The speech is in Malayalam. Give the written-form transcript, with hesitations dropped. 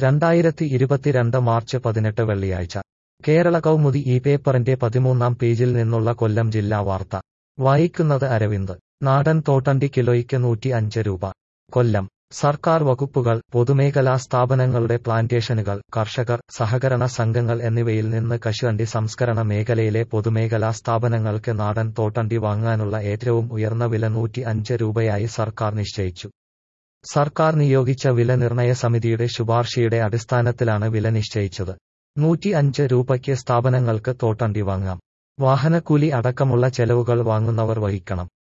2022 മാർച്ച് 18 വെള്ളിയാഴ്ച കേരള കൗമുദി ഈ പേപ്പറിന്റെ 13-ാം പേജിൽ നിന്നുള്ള കൊല്ലം ജില്ലാ വാർത്ത വായിക്കുന്നത് അരവിന്ദ്. നാടൻ തോട്ടണ്ടി കിലോയ്ക്ക് 105 രൂപ. കൊല്ലം. സർക്കാർ വകുപ്പുകൾ, പൊതുമേഖലാ സ്ഥാപനങ്ങളുടെ പ്ലാന്റേഷനുകൾ, കർഷകർ, സഹകരണ സംഘങ്ങൾ എന്നിവയിൽ നിന്ന് കശുവണ്ടി സംസ്കരണ മേഖലയിലെ പൊതുമേഖലാ സ്ഥാപനങ്ങൾക്ക് നാടൻ തോട്ടണ്ടി വാങ്ങാനുള്ള ഏറ്റവും ഉയർന്ന വില 105 രൂപയായി സർക്കാർ നിശ്ചയിച്ചു. സർക്കാർ നിയോഗിച്ച വില നിർണയ സമിതിയുടെ ശുപാർശയുടെ അടിസ്ഥാനത്തിലാണ് വില നിശ്ചയിച്ചത്. 105 രൂപയ്ക്ക് സ്ഥാപനങ്ങൾക്ക് തോട്ടണ്ടി വാങ്ങാം. വാഹനക്കൂലി അടക്കമുള്ള ചെലവുകൾ വാങ്ങുന്നവർ വഹിക്കണം.